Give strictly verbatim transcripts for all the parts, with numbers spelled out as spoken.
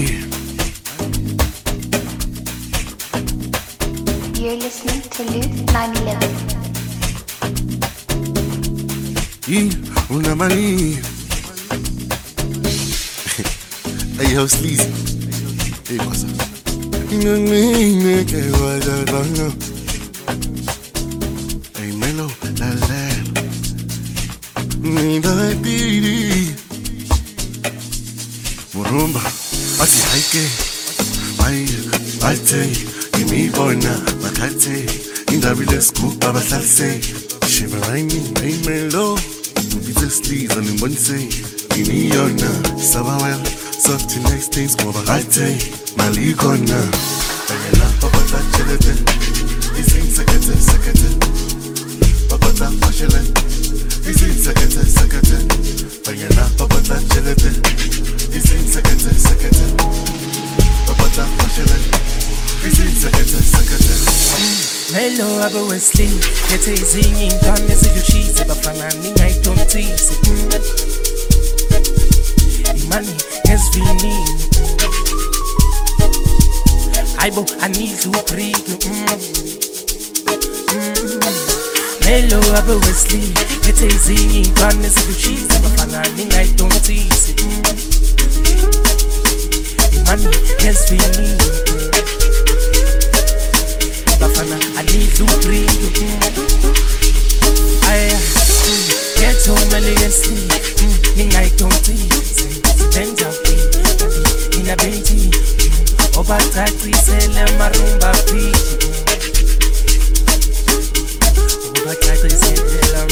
You're listening to Luke nine eleven. Y una mani. Hey, yo, Sleazy. Hey, what's up? Hey, Melo, la la. Nina Didi. Murumba. Ati haike. Ay, alte. Kimi boina. Makate. Indabile scoop. Baba salse. Shiveraini. Hey, Melo. It's a sleaze and in one say. Ini yona. Sabawel. Soft next things. Koba alte. Malikona. Ayala. Papa ta chelete. Isin sekete sekete. Papa ta mashele. Isin sekete sekete. Ayala. Papa ta chelete. Isin sekete sekete. Papa ta mashele. Isin sekete sekete. Melo abo Wesley, yete izingi ngane zijushise bafana ninga itontisi. Imani esvini. Aibo anilu prigu. Melo abo Wesley, yete izingi ngane zijushise bafana ninga itontisi. Imani esvini. Bafana anilu prigu. Aya, get home elegantly. Ninga itontisi. Benja ina benti. Oba tati sele marumba pi. Oba tati sele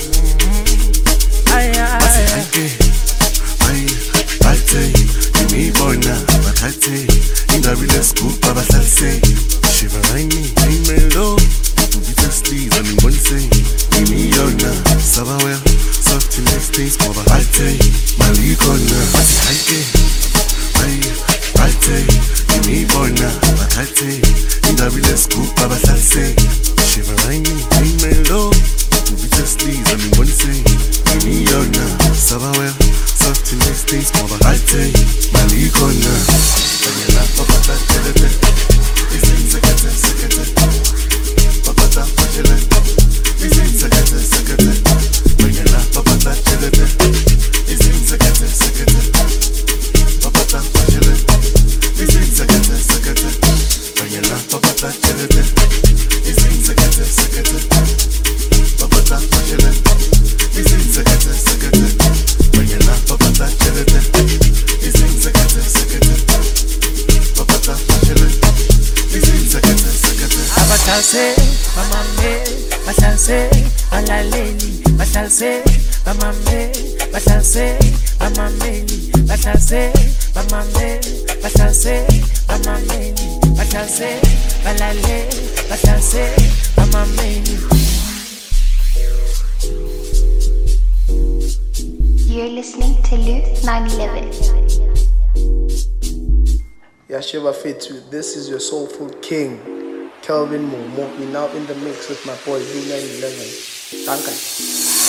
aya aya. Ay, alte, kimi boina, makate. Inda bile scoop, baba salse. Shiveraini, hey Melo. It's a sleaze and in one say. Kimi yona, sabawel. Soft next days, koba alte. Malikona, ati haike. Ay, alte. Kimi boina, makate. Inda bile scoop, baba salse. Shiveraini, hey Melo. It's a sleaze and in one say. Kimi yona, sabawel. Soft next days, koba alte. Malikona. Ayala, papa ta chelete. Isin sekete sekete. Papa ta mashele. Isin sekete sekete. Ayala, papa ta chelete. Isin sekete sekete. Papa ta mashele. Isin sekete sekete. Ayala, papa ta chelete. Isin sekete sekete. Papa ta mashele. Isin sekete sekete. Ayala, papa ta chelete. Isin sekete sekete. Papa ta mashele. Isin sekete sekete. Abatalse, mamame, batalse, balaleli, batalse, mamame, batalse, mamameli, batalse, mamame, batalse, mamameli, batalse, balale, batalse, mamameli. You're listening to Luke nine eleven. Yashiva Fitu, this is your soulful king, Kelvin Momo. We now in the mix with my boy Luke nine eleven. Danke.